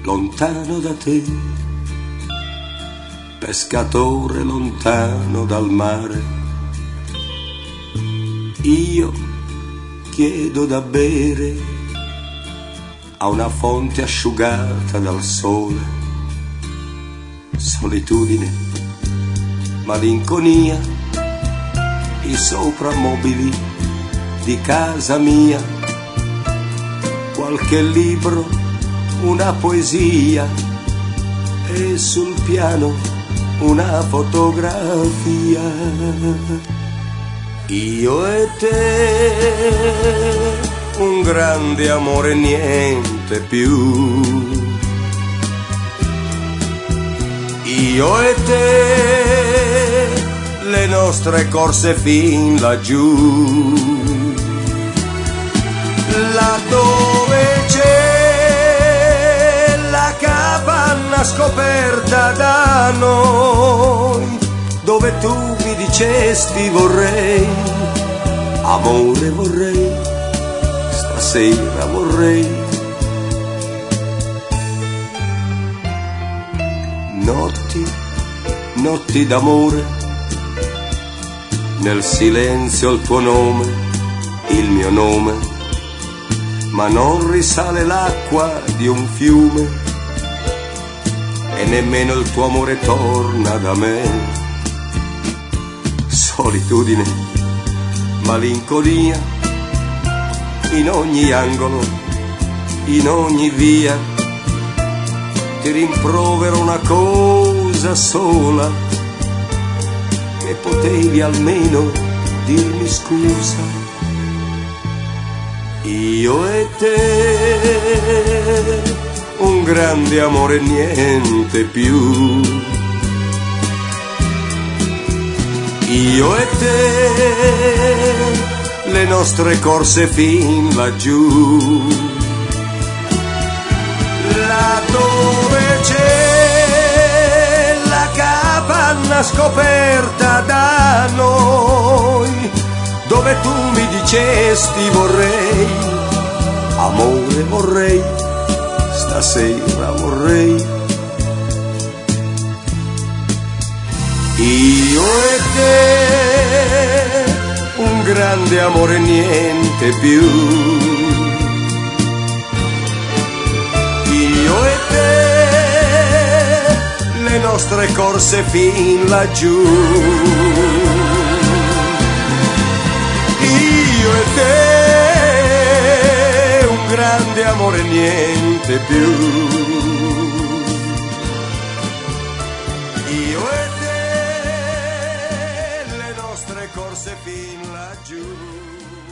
lontano da te, pescatore lontano dal mare. Io chiedo da bere a una fonte asciugata dal sole. Solitudine, malinconia, i soprammobili di casa mia, qualche libro, una poesia e sul piano una fotografia. Io e te, un grande amore, niente più. Io e te, le nostre corse fin laggiù, laddove c'è la capanna scoperta da noi, dove tu mi dicesti vorrei, amore vorrei, stasera vorrei. Notti, notti d'amore, nel silenzio il tuo nome, il mio nome, ma non risale l'acqua di un fiume e nemmeno il tuo amore torna da me. Solitudine, malinconia, in ogni angolo, in ogni via, ti rimprovero una cosa sola, che potevi almeno dirmi scusa. Io e te, un grande amore, niente più. Io e te, le nostre corse fin laggiù, laddove c'è la capanna scoperta da noi, dove tu mi dicesti vorrei, amore vorrei, stasera vorrei. Io e te, un grande amore, niente più. Io e te, le nostre corse fin laggiù. Io e te, un grande amore, niente più. Io e te, le nostre corse fin laggiù.